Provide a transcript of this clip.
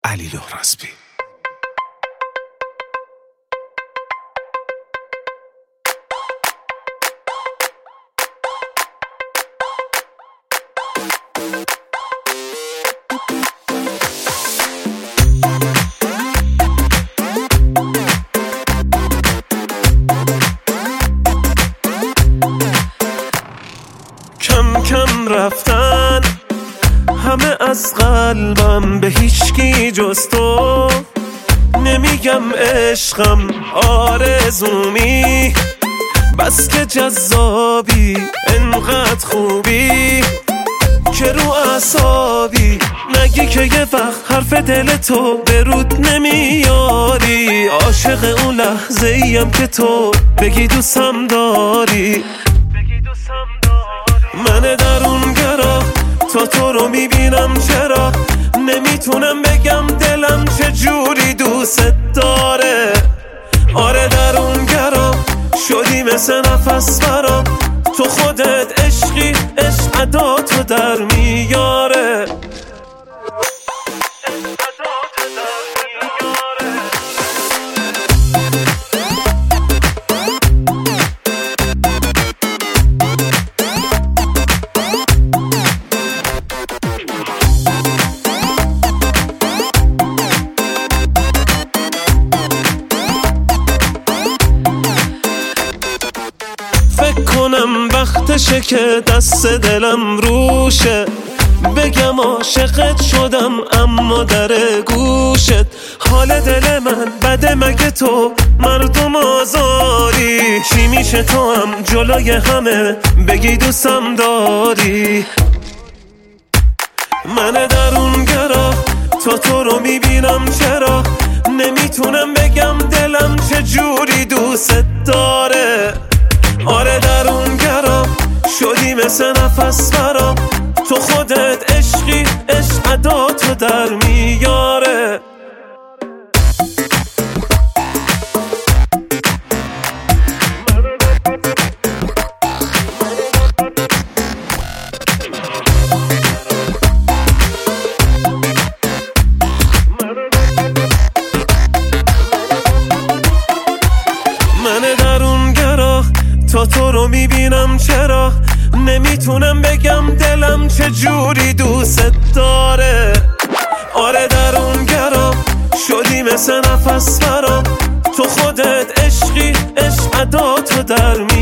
علی لهرازبی. کم کم رفتن همه از قلبم، به هیچکی جز تو نمیگم عشقم آرزومی، بس که جذابی انقدر خوبی که رو اعصابی، نگی که یه وقت حرف دل تو به رود نمیاری، عاشق اون لحظه ایم که تو بگی دوستم داری. من درونگرا تو رو میبینم، چرا نمیتونم بگم دلم چجوری دوست داره. آره درونگرا شدی مثل نفس برام، تو خودت عشقی، عشق عداتو در میاره. فکر کنم وقتشه که دست دلم روشه، بگم عاشقت شدم اما در گوشت. حال دل من بده مگه تو مردم آزاری، چی میشه تو هم جلوی همه بگی دوستم داری. من درونگرا تو رو میبینم، چرا نمیتونم بگم دلم چجوری دوست داره. آره درونگرا شدی مثل نفس برام، تو خودت عشقی، عشق عداتو در میاره. من درونگرا تو رو میبینم، چرا نمیتونم بگم دلم چجوری دوست داره. آره درونگرا شدی مثل نفس برام، تو خودت عشقی، عشق عداتو در